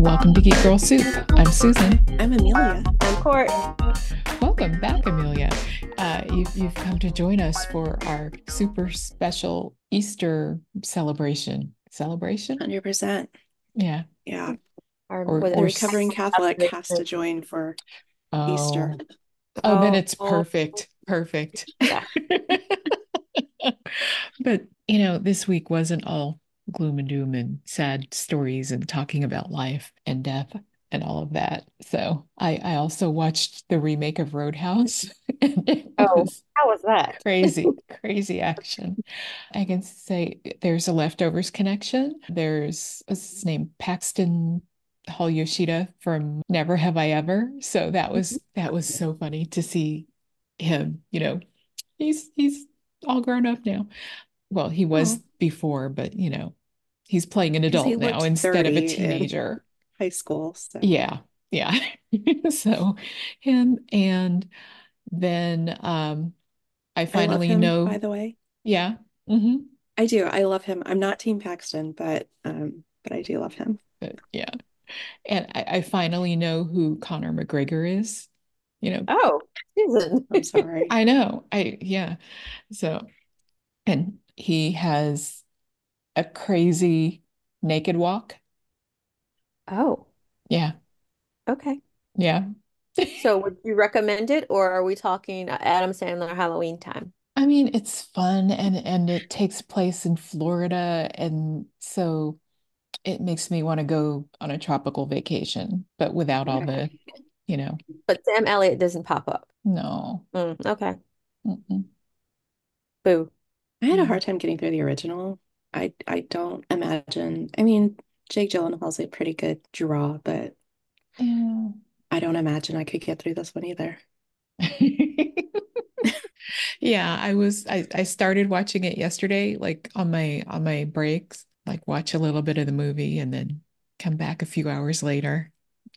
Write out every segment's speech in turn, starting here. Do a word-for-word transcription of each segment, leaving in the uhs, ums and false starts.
Welcome to Geek Girl Soup. I'm Susan. I'm Amelia. I'm Court. Welcome back, Amelia. Uh, you've, you've come to join us for our super special Easter celebration. Celebration? one hundred percent. Yeah. Yeah. Our, Or, with A or recovering Catholic has to join for oh, Easter. oh, then it's Oh, perfect. Perfect. yeah. But, you know, this week wasn't all gloom and doom and sad stories and talking about life and death and all of that. So I, I also watched the remake of Roadhouse, and it Oh, was how was that? crazy, crazy action. I can say there's a Leftovers connection. There's what's his name, Paxton Hall Yoshida from Never Have I Ever. So that was that was so funny to see him, you know, he's he's all grown up now. Well, he was Oh, before, but you know, he's playing an because he adult now looked instead of a thirty in teenager. high school. So, Yeah, yeah. So him, and then um I I love finally him, by know, the way. yeah. Hmm. I do. I love him. I'm not Team Paxton, but um, but I do love him. But yeah. And I, I finally know who Conor McGregor is. You know, Oh, Susan. I'm sorry. I know. I yeah. So, and he has a crazy naked walk. Oh, Yeah. okay. Yeah. So would you recommend it, or are we talking uh, Adam Sandler Halloween time? I mean, it's fun, and and it takes place in Florida, and so it makes me want to go on a tropical vacation, but without all Okay. the, you know, But Sam Elliott doesn't pop up. no. Mm, okay. Mm-mm. Boo. I had a Yeah. hard time getting through the original. I I don't imagine. I mean, Jake Gyllenhaal's a pretty good draw, but Yeah. I don't imagine I could get through this one either. Yeah, I was I, I started watching it yesterday, like on my on my breaks, like watch a little bit of the movie and then come back a few hours later.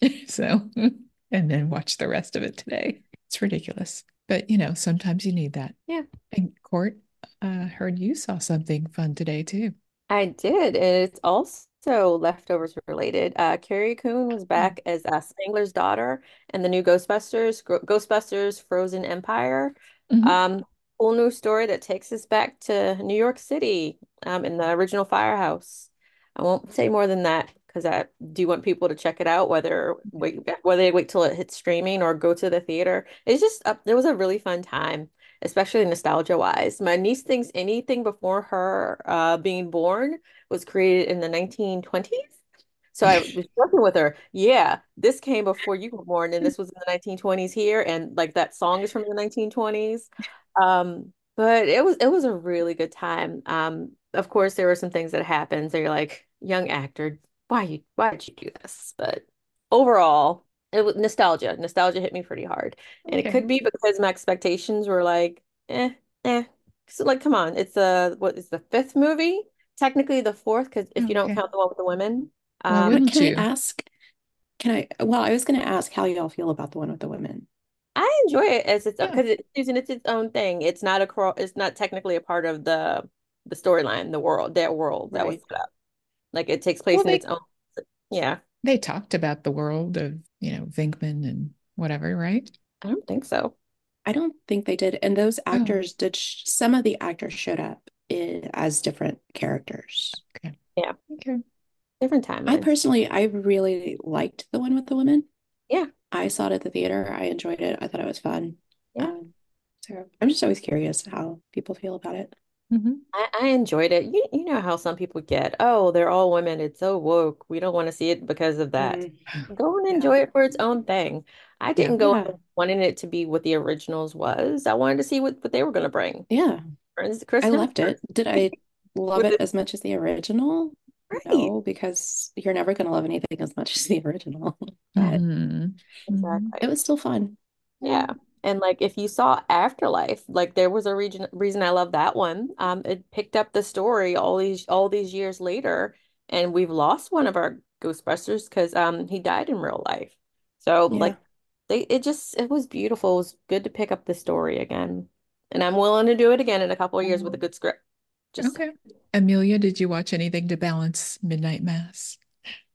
So, and then watch the rest of it today. It's ridiculous. But you know, sometimes you need that. Yeah, And Court, uh, heard you saw something fun today too. I did. It's also leftovers related. Uh, Carrie Coon was Oh. back as uh, Spangler's daughter in the new Ghostbusters, Gro- Ghostbusters Frozen Empire. Hmm. Um, Whole new story that takes us back to New York City, um, in the original firehouse. I won't say more than that because I do want people to check it out, whether wait whether they wait till it hits streaming or go to the theater. It's just uh, it was a really fun time, especially nostalgia wise. My niece thinks anything before her uh, being born was created in the nineteen twenties. So I was working with her. Yeah, this came before you were born, and this was in the nineteen twenties here, and like that song is from the nineteen twenties. Um, but it was it was a really good time. Um, of course, there were some things that happened. So you're like, young actor, why you why did you do this? But overall, it was nostalgia. Nostalgia hit me pretty hard. And it Okay. could be because my expectations were like, eh, eh. So like, come on, it's a what is the fifth movie? Technically the fourth, because if you don't Okay. count the one with the women. Why Um, But wouldn't can I you? ask? Can I? Well, I was going to ask how y'all feel about the one with the women. I enjoy it as its Yeah. because it, Susan, it's its own thing. It's not a cro it's not technically a part of the the storyline, the world, their world that was Right. set up. Like it takes Well, place in its they own. Yeah, they talked about the world of, you know, Venkman and whatever, right? I don't think so. I don't think they did. And those Oh, actors did, sh some of the actors showed up in, as different characters. okay. Yeah, Okay. different I timelines. personally, I really liked the one with the women. Yeah, I saw it at the theater. I enjoyed it. I thought it was fun. yeah. Um, so I'm just always curious how people feel about it. Hmm. I, I enjoyed it. You you know how some people get, oh, they're all women. It's so woke. We don't want to see it because of that. Mm, Go and yeah. enjoy it for its own thing. I Yeah. didn't go Yeah. in wanting it to be what the originals was. I wanted to see what, what they were going to bring. Yeah. Friends, Chris I loved Hemsworth it. Did I love with it the as much as the original? right. No, because you're never going to love anything as much as the original. But Hmm. Hmm. it Exactly. was still fun. Yeah. And like if you saw Afterlife, like there was a region reason I love that one. Um, it picked up the story all these all these years later, and we've lost one of our Ghostbusters because um he died in real life. So Yeah. like they it just it was beautiful. It was good to pick up the story again. And I'm willing to do it again in a couple of years with a good script. Just Okay. Amelia, did you watch anything to balance Midnight Mass?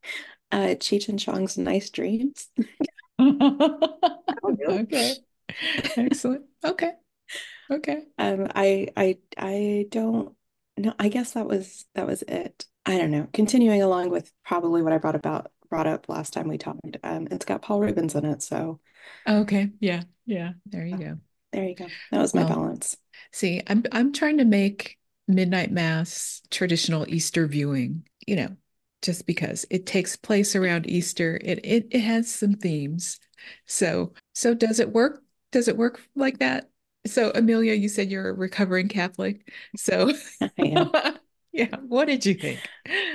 Uh, Cheech and Chong's Nice Dreams. That'll do. Okay. Excellent. Okay. Okay. Um, I I I don't know. I guess that was that was it. I don't know. Continuing along with probably what I brought about brought up last time we talked. Um, it's got Paul Rubens in it, so Okay. Yeah. Yeah. There you uh, go. there you go. That was my Well, balance. see, I'm I'm trying to make midnight mass traditional Easter viewing, you know, just because it takes place around Easter. It it it has some themes. So so does it work? Does it work like that? So Amelia, you said you're a recovering Catholic. So I am. yeah, what did you think?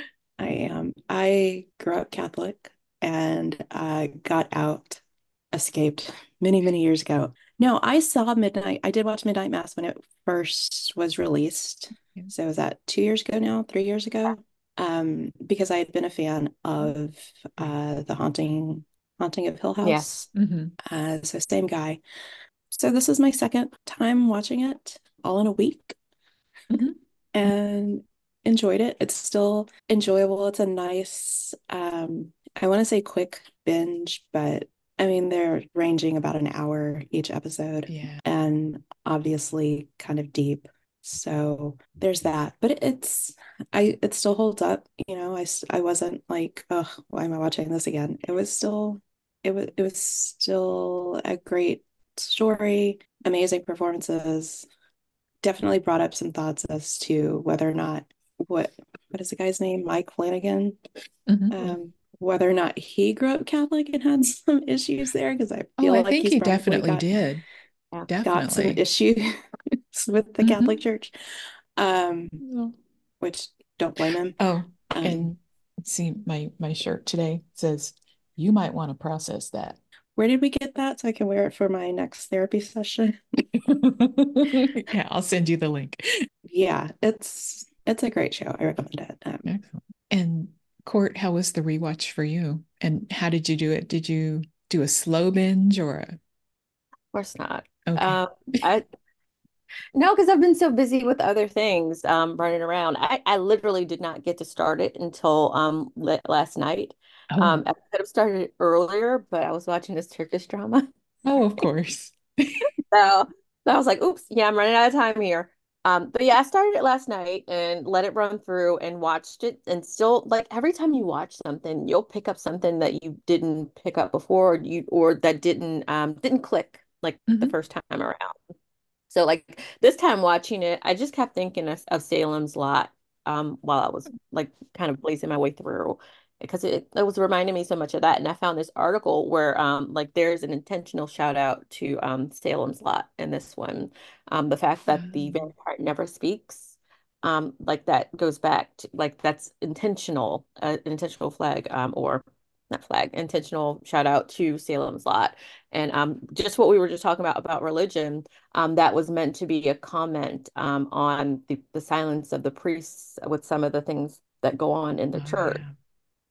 I am. I grew up Catholic and uh, got out, escaped many, many years ago. No, I saw Midnight. I did watch Midnight Mass when it first was released. So was that two years ago now, three years ago? Um, because I had been a fan of uh, the Haunting, Haunting of Hill House. Yes. Mhm. Uh, so same guy. So this is my second time watching it all in a week Mhm. and enjoyed it. It's still enjoyable. It's a nice, um, I want to say quick binge, but I mean, they're ranging about an hour each episode Yeah. and obviously kind of deep. So there's that, but it- it's, I, it still holds up. You know, I, s- I wasn't like, oh, why am I watching this again? It was still, it was, it was still a great story, amazing performances, definitely brought up some thoughts as to whether or not what what is the guy's name? Mike Flanagan. Mhm. Um, whether or not he grew up Catholic and had some issues there, because I Oh, feel I like think he's he probably definitely got did. Yeah. got some Definitely. issues with the Catholic Mhm. Church. Um, Well, which don't blame him. oh, Um, and see, my my shirt today says you might want to process that. where did we get that so I can wear it for my next therapy session? Yeah, I'll send you the link. Yeah, it's it's a great show. I recommend it. Um, Excellent. And Court, how was the rewatch for you? And how did you do it? Did you do a slow binge or a Of course not. okay? Um, I No, because I've been so busy with other things, um, running around. I, I literally did not get to start it until um la last night. Oh, Um, I could have started it earlier, but I was watching this Turkish drama. oh, of course. So, so I was like, oops, yeah, I'm running out of time here. Um, but yeah, I started it last night and let it run through and watched it. And still, like every time you watch something, you'll pick up something that you didn't pick up before, or you or that didn't um didn't click like the Mhm. first time around. So like this time watching it, I just kept thinking of, of Salem's Lot um while I was like kind of blazing my way through because it, it was reminding me so much of that. And I found this article where um like there's an intentional shout out to um Salem's Lot in this one. Um the fact that the Um, vampire never speaks. Um, like that goes back to like that's intentional, uh, intentional flag, um, or not flag, intentional shout out to Salem's Lot. And um, just what we were just talking about about religion, um, that was meant to be a comment um, on the, the silence of the priests with some of the things that go on in the oh church. yeah.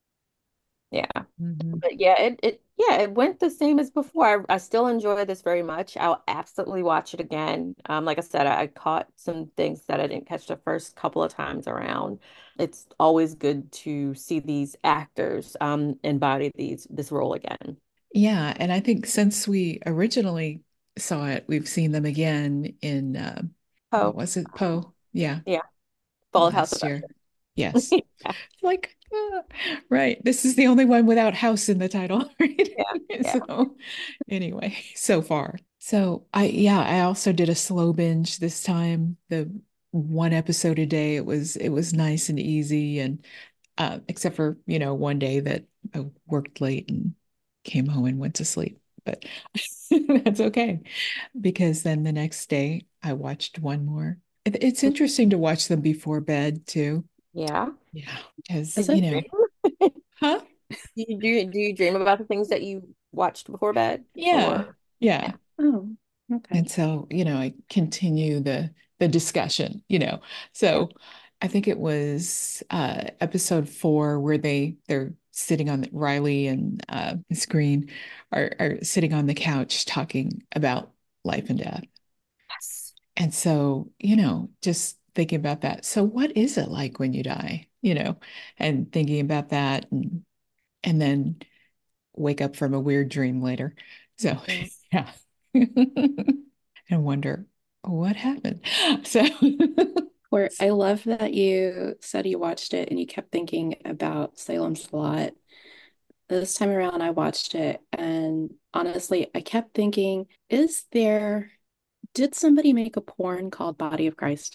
Yeah. Mhm. But yeah, it, it yeah, it went the same as before. I, I still enjoy this very much. I'll absolutely watch it again. Um, like I said, I, I caught some things that I didn't catch the first couple of times around. It's always good to see these actors um embody these this role again. Yeah, and I think since we originally saw it, we've seen them again in uh, what Oh, was it? Poe? Yeah, yeah. Fall of House of last year. Yes. Usher. Yeah, Like, uh, right. This is the only one without house in the title, right? yeah, yeah. So, anyway, so far. So, I, yeah, I also did a slow binge this time, the one episode a day. It was, it was nice and easy. And, uh, except for, you know, one day that I worked late and came home and went to sleep. But that's okay because then the next day I watched one more. It- It's interesting to watch them before bed too. Yeah. Yeah, because is you it? know, huh? Do you, do you do you dream about the things that you watched before bed? Yeah, Or yeah. yeah. Oh, okay. And so, you know, I continue the the discussion, you know. Yeah. So I think it was uh episode four where they they're sitting on the, Riley and uh Screen are are sitting on the couch talking about life and death. Yes. And so, you know, just thinking about that. So what is it like when you die? You know, and thinking about that and and then wake up from a weird dream later. So, Mm. yeah. And wonder what happened. So, Or I love that you said you watched it and you kept thinking about Salem's Lot. This time around, I watched it, and honestly, I kept thinking, is there, did somebody make a porn called Body of Christ?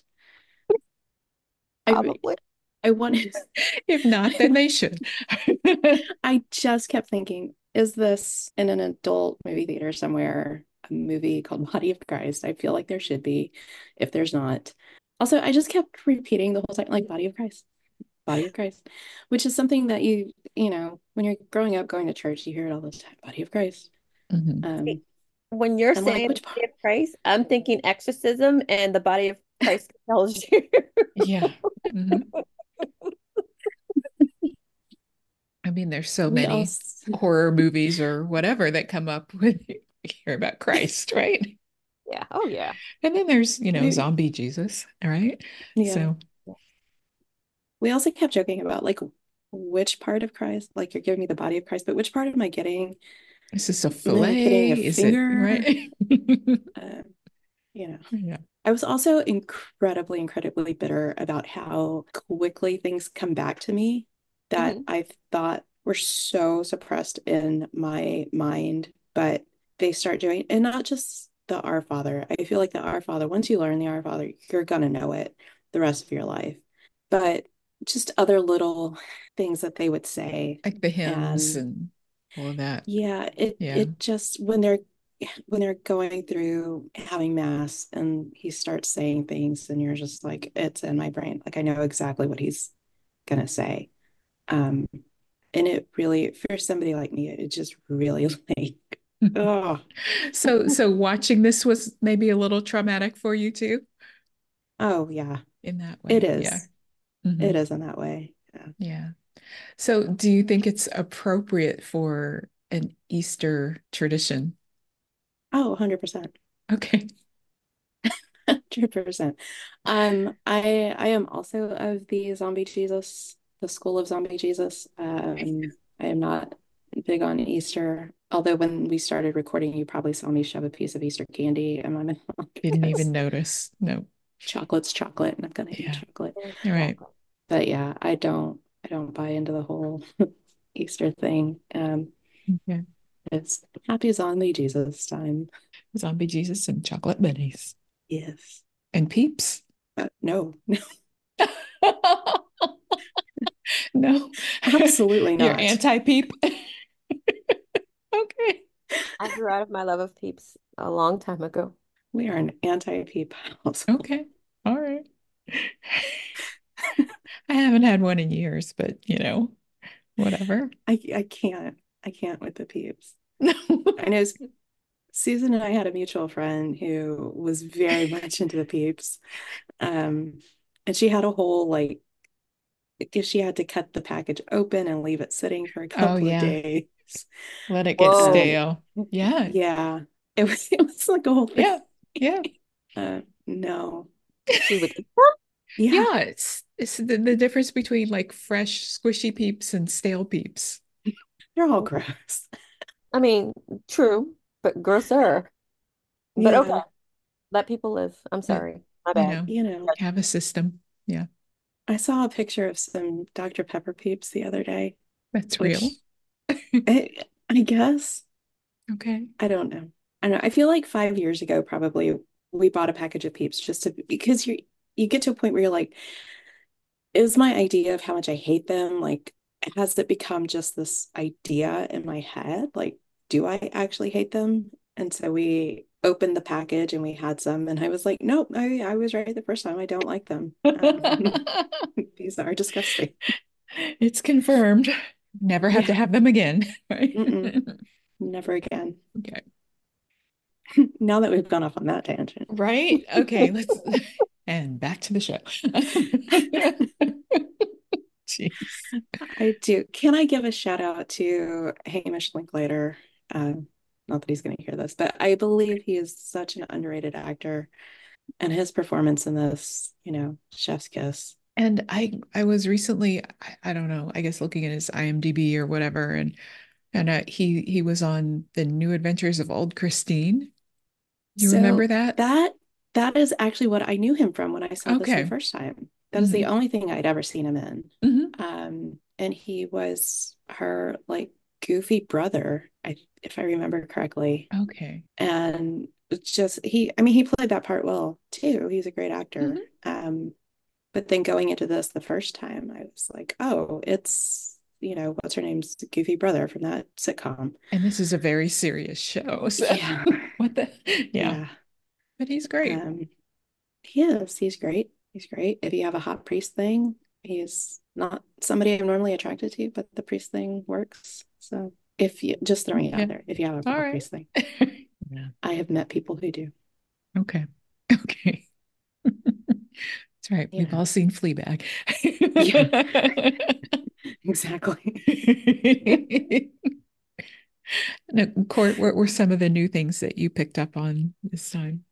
I Probably. I wanted, if not, then they should. I just kept thinking, is this in an adult movie theater somewhere, a movie called Body of Christ? I feel like there should be, if there's not. Also, I just kept repeating the whole time, like Body of Christ, Body of Christ, which is something that you, you know, when you're growing up going to church, you hear it all the time, Body of Christ. Mhm. Um, When you're I'm like, saying which the body part? of Christ, I'm thinking exorcism and the body of Christ tells you. Yeah. Mhm. I mean, there's so We many also, horror movies or whatever that come up with you hear about Christ, right? Yeah. Oh, yeah. And then there's, you know, we, zombie Jesus, all right? yeah, So we also kept joking about like which part of Christ, like you're giving me the body of Christ, but which part am I getting? is this a Am I getting a fillet? Is it finger? right? Uh, you know, Yeah. I was also incredibly, incredibly bitter about how quickly things come back to me that Hmm. I thought were so suppressed in my mind, but they start doing, and not just the Our Father. I feel like the Our Father, once you learn the Our Father, you're gonna know it the rest of your life. But just other little things that they would say. Like the hymns And and all of that. yeah, it Yeah. it just when they're when they're going through having mass and he starts saying things and you're just like, it's in my brain. Like I know exactly what he's gonna say. Um, and it really, for somebody like me, it just really like, oh, So so watching this was maybe a little traumatic for you too oh yeah, in that it way. Yeah. is. Hmm. It is in that way. Yeah. Yeah. So do you think it's appropriate for an Easter tradition? Oh, one hundred percent. Okay. one hundred percent. Um, I I am also of the zombie Jesus, the school of zombie Jesus. Um, I am not big on Easter. Although when we started recording, you probably saw me shove a piece of Easter candy in my mouth Didn't even because notice. No. chocolate's chocolate and I'm gonna eat Yeah. chocolate. All right. But yeah, I don't I don't buy into the whole Easter thing. Um, Okay. it's happy zombie Jesus time. Zombie Jesus and chocolate bunnies Yes. and peeps. Uh, no, No. absolutely You're not. anti-peep. Okay. I grew out of my love of Peeps a long time ago. We are an anti-peep household. Okay. All right. I haven't had one in years, but you know, whatever. I I can't. I can't with the peeps. No. I know Susan and I had a mutual friend who was very much into the peeps. Um, and she had a whole like if she had to cut the package open and leave it sitting for a Oh couple of yeah. days. Let it get Um, Whoa. stale. Yeah. yeah, it was it was like a whole thing. Yeah. Yeah. Uh, no. She would eat Yeah, Yeah. It's it's the, the difference between like fresh, squishy peeps and stale peeps. they're all them. gross. I mean, true, but grosser. But okay, Yeah, let people live. I'm But sorry. My you bad. know, you know, have a system. Yeah. I saw a picture of some Doctor Pepper peeps the other day, That's real. which I, I guess Okay. I don't know. I don't know. I feel like five years ago, probably we bought a package of Peeps just to because you you get to a point where you're like, is my idea of how much I hate them like has it become just this idea in my head? Like, do I actually hate them? And so we opened the package and we had some, and I was like, nope, I I was right the first time. I don't like them. Um, these are disgusting. It's confirmed. Never have to Yeah. have them again. Right. Mm-mm. Never again. Okay. Now that we've gone off on that tangent. Right. Okay. Let's and back to the show. Jeez. I do. Can I give a shout out to Hamish Linklater? Um, not that he's going to hear this, but I believe he is such an underrated actor, and his performance in this, you know, Chef's Kiss. And I I was recently, I, I don't know, I guess looking at his IMDb or whatever, and and uh, he he was on The New Adventures of Old Christine. You remember So that? that that is actually what I knew him from when I saw this the Okay. first time. That is the Hmm. only thing I'd ever seen him in. Hmm. Um, and he was her like goofy brother, I, if I remember correctly. Okay. And it's just he, I mean, he played that part well too. He's a great actor. Hmm. Um, but then going into this the first time, I was like, oh, it's, you know, what's her name's goofy brother from that sitcom. And this is a very serious show. So Yeah. what the, yeah, Yeah. but he's great. Um, he is. He's great. He's great. If you have a hot priest thing, he's not somebody I'm normally attracted to, but the priest thing works. So if you just throwing it out Yeah. there, if you have a All hot right. priest thing, Yeah. I have met people who do. Okay. Okay. That's right. You We've know. all seen Fleabag. Yeah, exactly. Now, Court, what were some of the new things that you picked up on this time?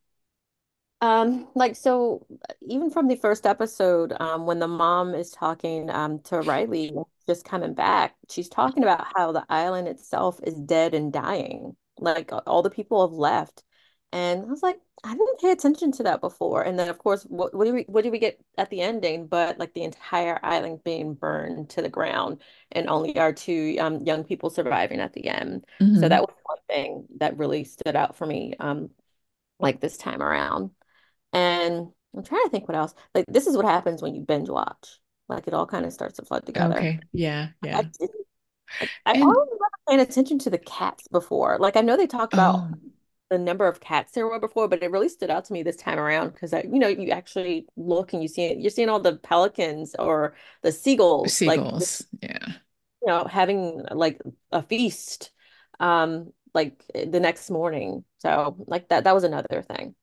Um, like so even from the first episode, um, when the mom is talking um to Riley just coming back, she's talking about how the island itself is dead and dying. Like all the people have left. And I was like, I didn't pay attention to that before. And then of course, what what do we what do we get at the ending? But like the entire island being burned to the ground and only our two um young people surviving at the end. So that Hmm. was one thing that really stood out for me um like this time around. And I'm trying to think what else. Like this is what happens when you binge watch. Like it all kind of starts to flood together. Okay. Yeah. I Yeah. didn't like I And always never paid attention to the cats before. Like I know they talk about oh, the number of cats there were before, but it really stood out to me this time around because I, you know, you actually look and you see it, you're seeing all the pelicans or the seagulls, like seagulls. Yeah. you know, having like a feast, um, like the next morning. So like that that was another thing.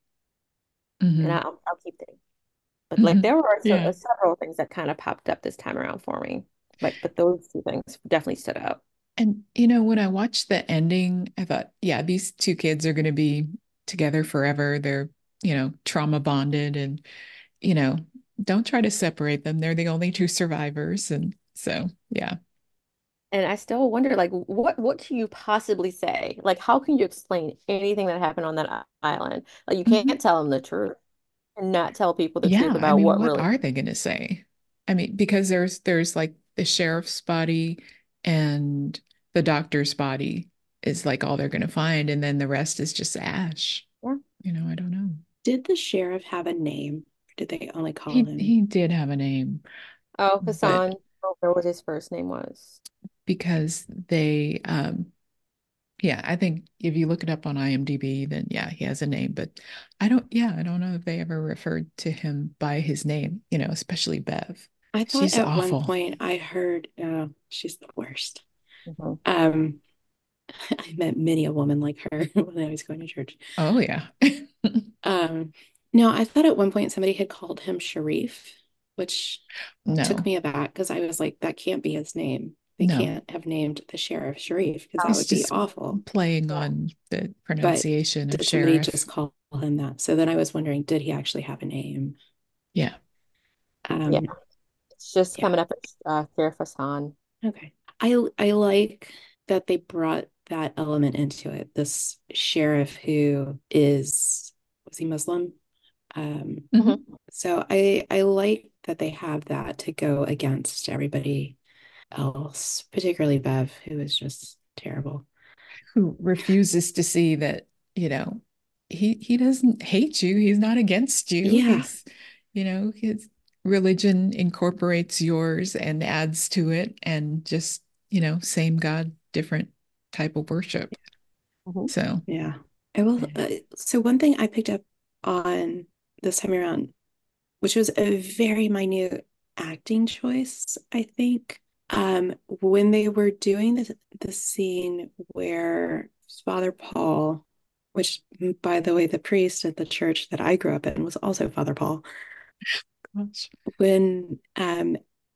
And Hmm. I'll I'll keep thinking. But like Hmm. there were so, Yeah. uh, several things that kind of popped up this time around for me. Like, but those two things definitely stood out. And you know, when I watched the ending, I thought, yeah, these two kids are going to be together forever. They're, you know, trauma bonded and, you know, don't try to separate them. They're the only two survivors. And so, yeah. And I still wonder, like, what what can you possibly say? Like, how can you explain anything that happened on that i- island? Like, you can't Mhm. tell them the truth and not tell people the truth Yeah, I about mean, what what really. are they going to say? I mean, because there's there's like the sheriff's body and the doctor's body is like all they're going to find, and then the rest is just ash. Yeah. You know, I don't know. Did the sheriff have a name? Or did they only call He him? he did have a name, Oh, but Hassan. I don't know what his first name was. because they um yeah, I think if you look it up on IMDb, then yeah, he has a name, but I don't yeah, I don't know if they ever referred to him by his name, you know, especially Bev. I thought She's at one awful. point I heard, oh, she's the worst. Mhm. Um, I met many a woman like her when I was going to church. Oh yeah. Um, no, I thought at one point somebody had called him Sharif, which took No, me aback because I was like, that can't be his name. They no. can't have named the sheriff Sharif because that Oh, He's would be just awful. playing yeah. on the But pronunciation of did somebody just sheriff. call him that? So then I was wondering, did he actually have a name? Yeah. Yeah. Um, It's just yeah. coming up as uh, Sheriff Hassan. Okay. I I like that they brought that element into it. This sheriff who is, was he Muslim? Um, Hmm. Mhm. so I I like that they have that to go against everybody else, particularly Bev, who is just terrible. Who refuses to see that, you know, he he doesn't hate you. He's not against you. Yeah, He's, you know, his religion incorporates yours and adds to it and just, you know, same God, different type of worship. Mhm. yeah. So, Yeah. I will. yeah. Uh, so one thing I picked up on this time around, which was a very minute acting choice, I think. Um, when they were doing the the scene where Father Paul, which by the way, the priest at the church that I grew up in was also Father Paul, Gosh. when um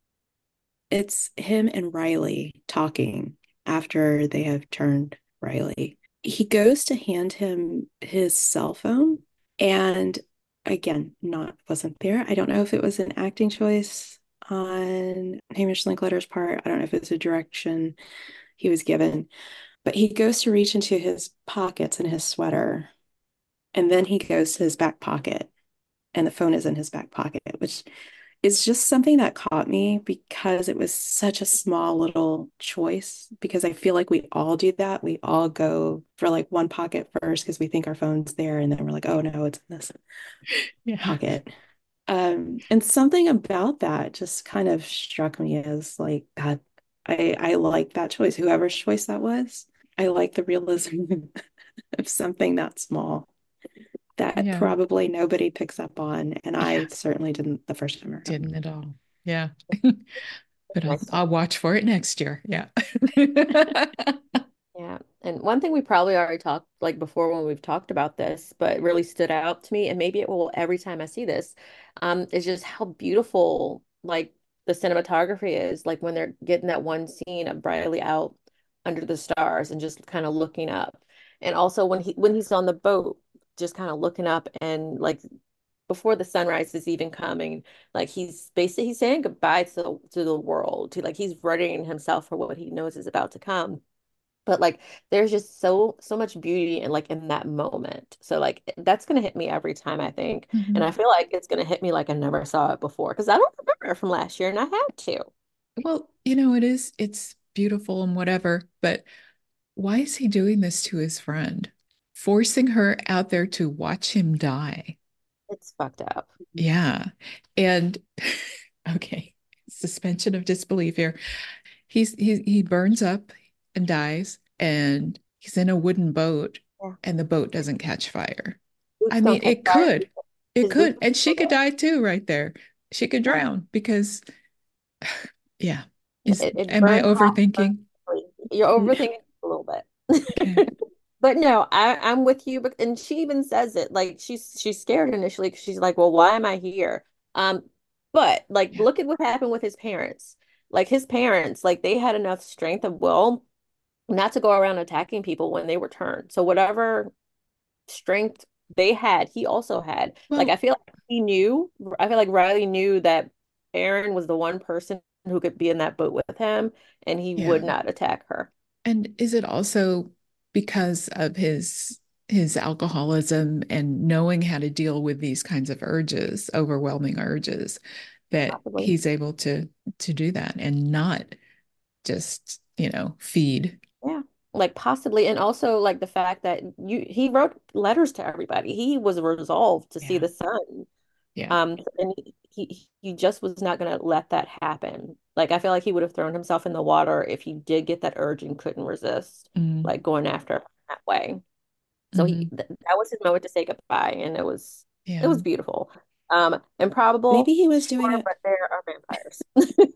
it's him and Riley talking after they have turned Riley. He goes to hand him his cell phone, and again, not wasn't there. I don't know if it was an acting choice on Hamish Linklater's part. I don't know if it's a direction he was given, but he goes to reach into his pockets in his sweater, and then he goes to his back pocket, and the phone is in his back pocket, which is just something that caught me because it was such a small little choice. Because I feel like we all do that. We all go for like one pocket first because we think our phone's there, and then we're like, oh no, it's in this Yeah. pocket. Um, and something about that just kind of struck me as like that. I I like that choice, whoever's choice that was. I like the realism of something that small that Yeah. probably nobody picks up on, and I Yeah. certainly didn't the first time around. Didn't at all. Yeah. But I'll Nice. I'll watch for it next year. Yeah. Yeah. And one thing we probably already talked like before when we've talked about this, but it really stood out to me, and maybe it will every time I see this, um, is just how beautiful like the cinematography is. Like when they're getting that one scene of Bradley out under the stars and just kind of looking up. And also when he when he's on the boat, just kind of looking up and like before the sunrise is even coming, like he's basically he's saying goodbye to the to the world, to like he's readying himself for what he knows is about to come. But like there's just so so much beauty and like in that moment. So like that's gonna hit me every time I think. And I Mhm. feel like it's gonna hit me like I never saw it before because I don't remember it from last year and I had to. Well, you know, it is, it's beautiful and whatever, but why is he doing this to his friend? Forcing her out there to watch him die. It's fucked up. Yeah. And okay, suspension of disbelief here. He's he he burns up and dies, and he's in a wooden boat, Yeah. and the boat doesn't catch fire. I Boots don't mean, catch it fire. could. It His boots could. are And she still could die too right there. She could there. drown because yeah. Yeah. Is It, it am I burns hot. Burns overthinking? quickly. You're overthinking a little Okay. bit. But no, I, I'm with you. But and she even says it like she's she's scared initially because she's like, well, why am I here? Um, but like, Yeah. look at what happened with his parents. Like his parents, like they had enough strength of will not to go around attacking people when they were turned. So whatever strength they had, he also had. Like I Well, feel like he knew. I feel like Riley knew that Aaron was the one person who could be in that boat with him, and he would yeah. not attack her. And is it also because of his his alcoholism and knowing how to deal with these kinds of urges, overwhelming urges, that Possibly. he's able to to do that and not just, you know, feed. Yeah, like possibly, and also like the fact that you he wrote letters to everybody. He was resolved to see Yeah. the sun. Yeah. Um, and he he, he just was not going to let that happen. Like I feel like he would have thrown himself in the water if he did get that urge and couldn't resist, Mm, like going after her that way. So he hmm. th that was his moment to say goodbye, and it was it Yeah. was beautiful. Um, improbable, Maybe he was doing sure, it, but there are vampires.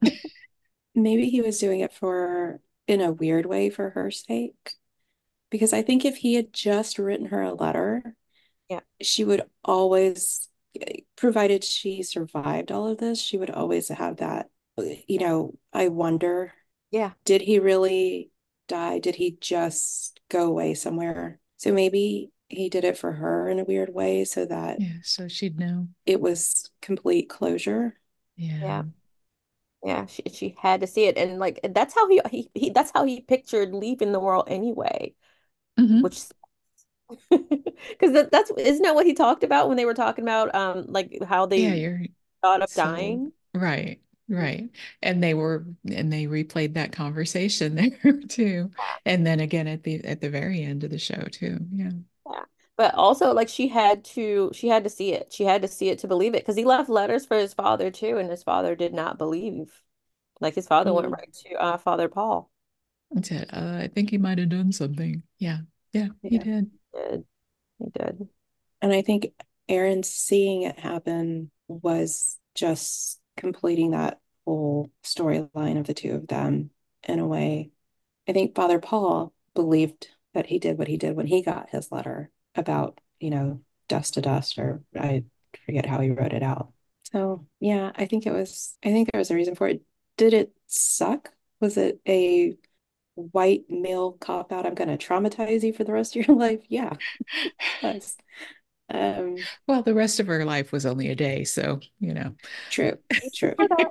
maybe he was doing it for, in a weird way, for her sake. Because I think if he had just written her a letter, Yeah, she would always, provided she survived all of this, she would always have that, you know, I wonder, yeah. did he really die? Did he just go away somewhere? So maybe he did it for her in a weird way so that Yeah. So she'd know. it was complete closure. Yeah. Yeah. Yeah, she she had to see it, and like that's how he, he he that's how he pictured leaving the world anyway. Hmm. Which because that, that's isn't that what he talked about when they were talking about um like how Yeah, they you're thought of so dying? right, right. And they were and they replayed that conversation there too. And then again at the at the very end of the show too. Yeah. Yeah, but also like she had to she had to see it. She had to see it to believe it because he left letters for his father too, and his father did not believe. Like his father went Mm, right to uh, Father Paul. And said, uh, I think he might have done something. Yeah. Yeah, he yeah. did. He did. He did. And I think Aaron seeing it happen was just completing that whole storyline of the two of them in a way. I think Father Paul believed that he did what he did when he got his letter about, you know, dust to dust, or I forget how he wrote it out. So, yeah, I think it was, I think there was a reason for it. Did it suck? Was it a white male cop out? I'm going to traumatize you for the rest of your life? Yeah, it was. Um, Well, the rest of her life was only a day, so you know. true, true.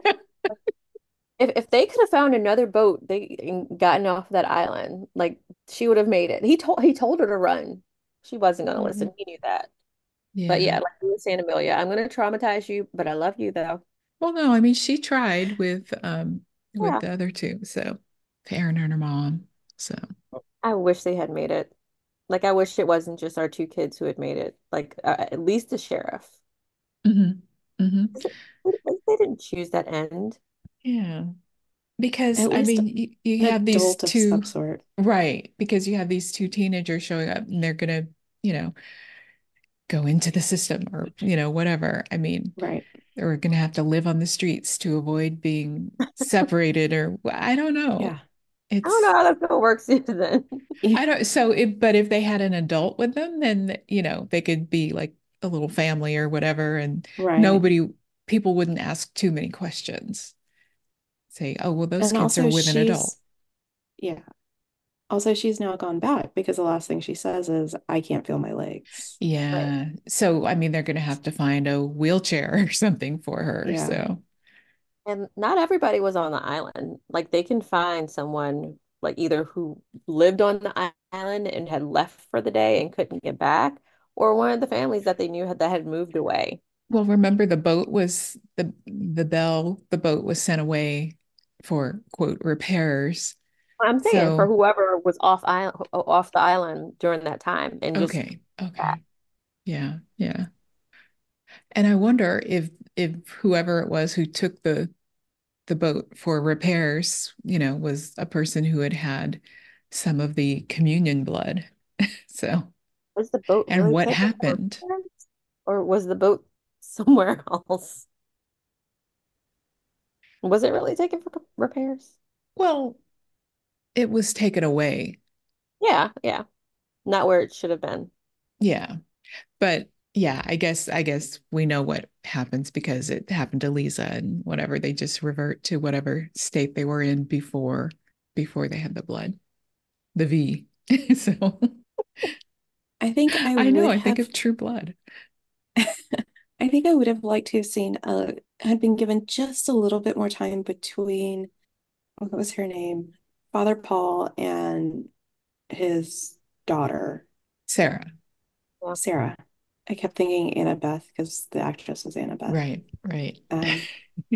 If if they could have found another boat, they and gotten off that island, like she would have made it. He told he told her to run. She wasn't gonna Mhm. listen. He knew that. But yeah, Yeah. like you were saying, Amelia, I'm gonna traumatize you, but I love you though. Well, no, I mean she tried with um with Yeah. the other two, so Erin and her mom. So I wish they had made it. Like I wish it wasn't just our two kids who had made it. Like uh, at least the sheriff. hmm hmm 'Cause it- At least they didn't choose that end. Yeah. Because At I least mean you, you an have these adult of some two, sort. right, because you have these two teenagers showing up and they're gonna, you know, go into the system or, you know, whatever. I mean, Right. or gonna have to live on the streets to avoid being separated or I don't know. Yeah. I don't know It's how that still works then. Yeah. I don't so it but if they had an adult with them, then you know, they could be like a little family or whatever, and Right. nobody people wouldn't ask too many questions. Say, oh, well, those And kids are also with an adult. she's yeah. Also she's now gone back because the last thing she says is, I can't feel my legs. Right. Yeah. So I mean they're gonna have to find a wheelchair or something for her. Yeah. So And not everybody was on the island. Like they can find someone like either who lived on the i- island and had left for the day and couldn't get back, or one of the families that they knew had that had moved away. well, remember the boat was the the Bell, the boat was sent away for quote repairs. I'm saying for So whoever was off island off the island during that time and just okay, okay. Yeah, yeah. And I wonder if if whoever it was who took the the boat for repairs, you know, was a person who had had some of the communion blood. So, was the boat and really what taken for happened? repairs? Or was the boat somewhere else? Was it really taken for repairs? Well, it was taken away. Yeah, yeah. Not where it should have been. Yeah. But yeah, I guess I guess we know what happens because it happened to Lisa and whatever. They just revert to whatever state they were in before before they had the blood, the V. So I think I I know, would I think have of True Blood. I think I would have liked to have seen uh had been given just a little bit more time between what was her name? Father Paul and his daughter, Yeah. Sarah. Sarah. I kept thinking Annabeth because the actress was Annabeth. Right, right. Um,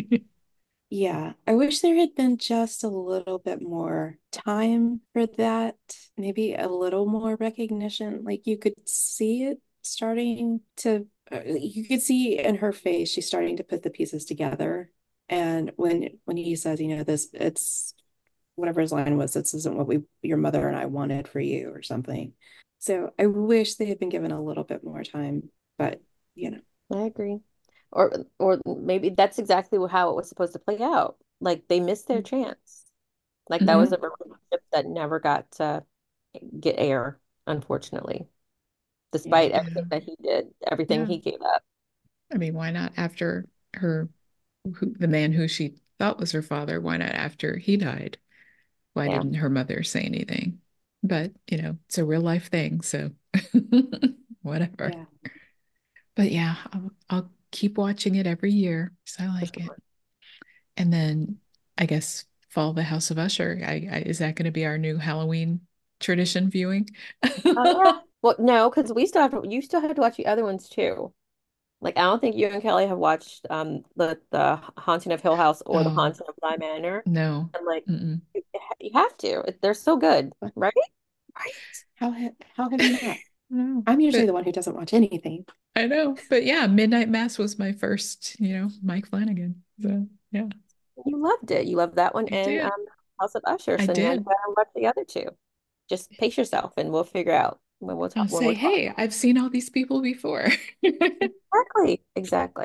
yeah, I wish there had been just a little bit more time for that. Maybe a little more recognition. Like you could see it starting to, uh, you could see in her face, she's starting to put the pieces together. And when when he says, you know, this, it's whatever his line was, this isn't what we, your mother and I wanted for you or something. So I wish they had been given a little bit more time, but you know, I agree. Or or maybe that's exactly how it was supposed to play out. Like they missed their chance. Like that was hmm a relationship that never got to get air, unfortunately, yeah. despite everything Yeah, that he did, everything yeah. he gave up. I mean, why not after her, who, the man who she thought was her father, why not after he died? Why Yeah, didn't her mother say anything? But, you know, it's a real life thing, so whatever. Yeah. But yeah, I'll, I'll keep watching it every year because I for like it. sure. And then I guess Fall the House of Usher. I, I, is that going to be our new Halloween tradition viewing? Oh yeah. Well, no, because we still have to, you still have to watch the other ones too. Like I don't think you and Kelly have watched um the the Haunting of Hill House or the Oh, Haunting of Bly Manor. no. And like Mm-mm. you, you have to. They're so good, But right? Right. how ha how have you not? No. I'm usually But the one who doesn't watch anything. I know. But yeah, Midnight Mass was my first, you know, Mike Flanagan. So yeah, You loved it. You loved that one I and did. um House of Usher. I So now you did. gotta watch the other two. Just pace yourself and we'll figure out when we'll I'll talk when say, we're talking. hey, I've seen all these people before. Exactly. Exactly.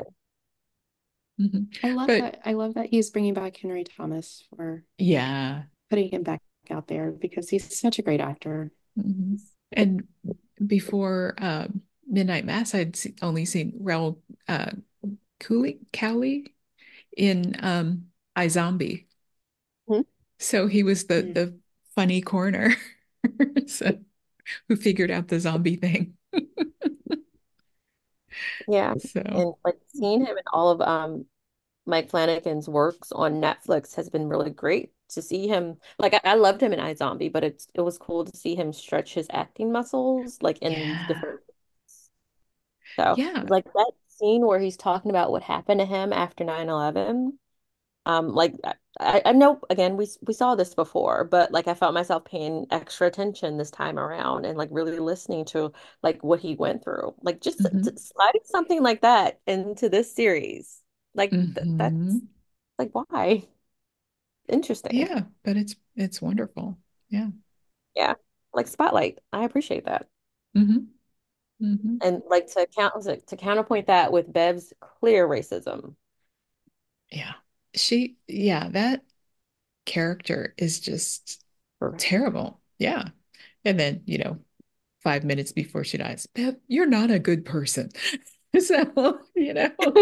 Mhm. I love But that. I love that he's bringing back Henry Thomas for yeah. putting him back out there because he's such a great actor. Mhm. And before um, Midnight Mass, I'd se only seen Raoul uh, Cooley, Cowley in um, iZombie. Mhm. So he was the Mm. the funny corner, so who figured out the zombie thing. Yeah. So, And like seeing him in all of um Mike Flanagan's works on Netflix has been really great to see him. Like I, I loved him in iZombie, but it's it was cool to see him stretch his acting muscles like in these yeah. different. So Yeah. like that scene where he's talking about what happened to him after nine eleven. Um, like I, I know again we we saw this before, but like I felt myself paying extra attention this time around and like really listening to like what he went through. Like just Hmm. t- sliding something like that into this series. Like th that's Hmm. like why? Interesting. Yeah, but it's it's wonderful. Yeah. Yeah. Like Spotlight. I appreciate that. Hmm. Hmm. And like to count to counterpoint that with Bev's clear racism. Yeah. She, yeah, that character is just Correct. terrible. Yeah. And then, you know, five minutes before she dies, Bev, you're not a good person. So, you know,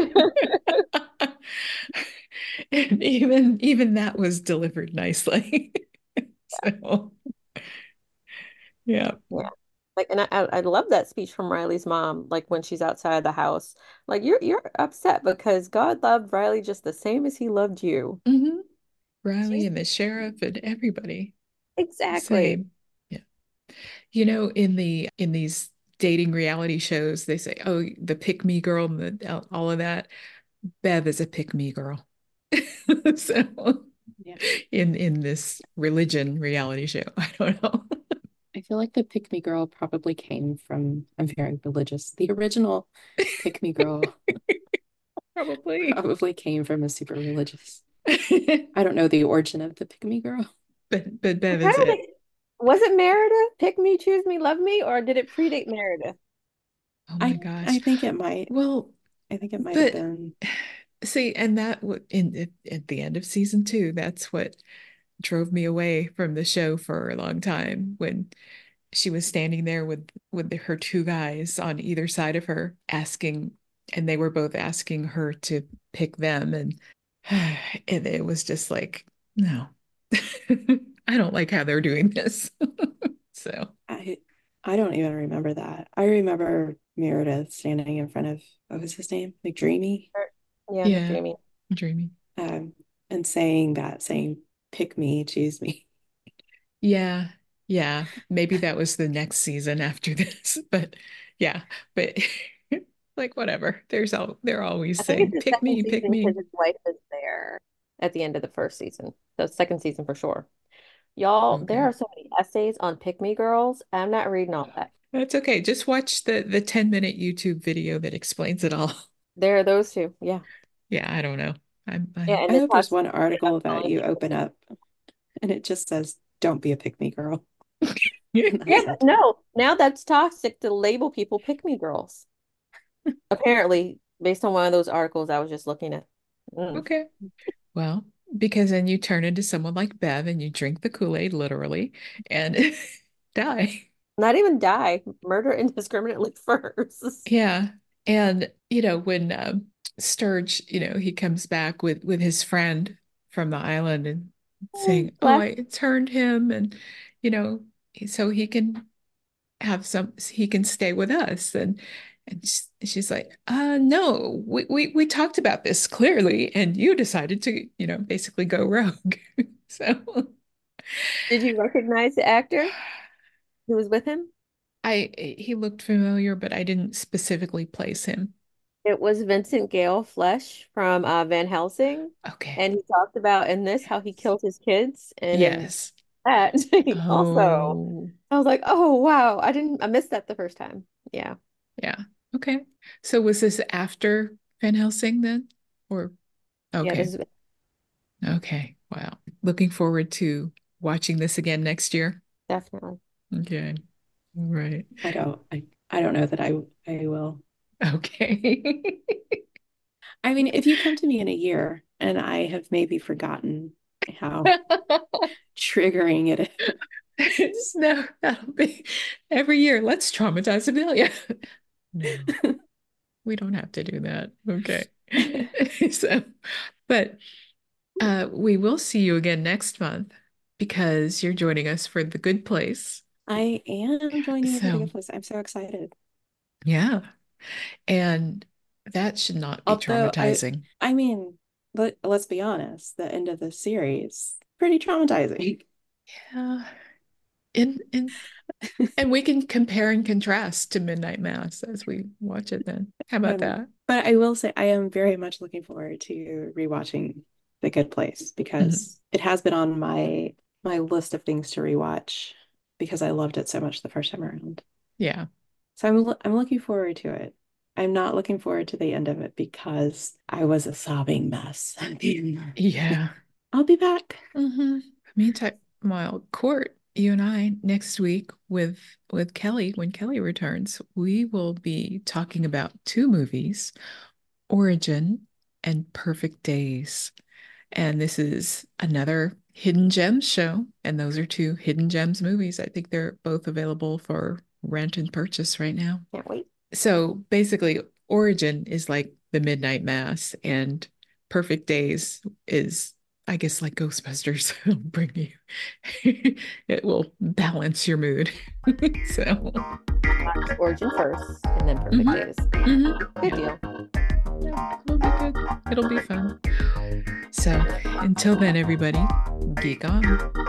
and even even that was delivered nicely. So, yeah. Yeah. Like, and I, I I love that speech from Riley's mom, like when she's outside the house. Like you're you're upset because God loved Riley just the same as he loved you. Hmm. Riley She's and the sheriff and everybody the exactly. same. Yeah. You know, in the in these dating reality shows, they say, "Oh, the pick me girl," and the, all of that. Bev is a pick me girl. So, Yeah. in in this religion reality show, I don't know. I feel like the pick me girl probably came from, I'm very religious. The original pick me girl Probably. probably came from a super religious. I don't know the origin of the pick me girl. But but I'm Bev trying is to it. think, was it Meredith? Pick me, choose me, love me, or did it predate Meredith? Oh my I I gosh. think it might. Well, I think it might have but been. see, and that w- in at, at the end of season two, that's what drove me away from the show for a long time when she was standing there with with the, her two guys on either side of her asking, and they were both asking her to pick them, and and it was just like, no. I don't like how they're doing this. So, I I don't even remember that. I remember Meredith standing in front of what was his name? McDreamy, Or- Yeah, yeah, McDreamy. dreamy. um, and saying that, saying "pick me, choose me." Yeah, yeah. Maybe that was the next season after this, but yeah, but like whatever. There's all they're always I think it's saying, the pick second me, pick season me. because his wife is there at the end of the first season. The second season for sure. Y'all, there Okay. are so many essays on Pick Me Girls. I'm not reading all that. That's okay. Just watch the the ten minute YouTube video that explains it all. There are those two. Yeah. Yeah, I don't know. I'm Yeah, I I and it hope there's talks one article that about you open up and it just says, "Don't be a pick me girl," and yeah, that's but it. no, now that's toxic to label people pick me girls. Apparently, based on one of those articles I was just looking at. Mm. Okay. Well, because then you turn into someone like Bev and you drink the Kool-Aid literally and die. Not even die, murder indiscriminately first. Yeah. And you know, when um, Sturge, you know, he comes back with with his friend from the island and Mm, saying, "Oh, Black. I turned him and you know, so he can have some he can stay with us." And and sh- she's like, "Uh no, we we we talked about this clearly and you decided to, you know, basically go rogue." So Did you recognize the actor who was with him? I he looked familiar, but I didn't specifically place him. It was Vincent Gale Flesh from uh, Van Helsing, Okay. and he talked about in this how he Yes. killed his kids, and in Yes. that he also. Oh, I was like, oh wow, I didn't, I missed that the first time. Yeah, yeah. Okay. So was this after Van Helsing then? Or yeah, okay. this is Okay. Wow. Looking forward to watching this again next year. definitely. Okay. Right. I don't. I I don't know that I I will. Okay. I mean, if you come to me in a year and I have maybe forgotten how triggering it is. No, that'll be every year. Let's traumatize Amelia. No, we don't have to do that. Okay. So, but uh, we will see you again next month because you're joining us for The Good Place. I am joining you for the So, good place. I'm so excited. yeah. And that should not be Although I, traumatizing. I mean, let, let's be honest, the end of the series, pretty traumatizing. Yeah. And, and, and we can compare and contrast to Midnight Mass as we watch it then. How about Um, that? but I will say I am very much looking forward to rewatching The Good Place Mhm. because it has been on my my list of things to rewatch because I loved it so much the first time around. Yeah. So I'm lo- I'm looking forward to it. I'm not looking forward to the end of it because I was a sobbing mess. Yeah. I'll be back. hmm Meantime, while Court, you and I next week with with Kelly, when Kelly returns, we will be talking about two movies, Origin and Perfect Days. And this is another Hidden Gems show. And those are two Hidden Gems movies. I think they're both available for rent and purchase right now. Can't wait. So basically, Origin is like the Midnight Mass, and Perfect Days is, I guess, like Ghostbusters. It'll bring you, it will balance your mood. So, Origin first, and then Perfect mhm, Days. mhm, Good yeah, deal. yeah, it'll be good. It'll be fun. So, until then, everybody, geek on.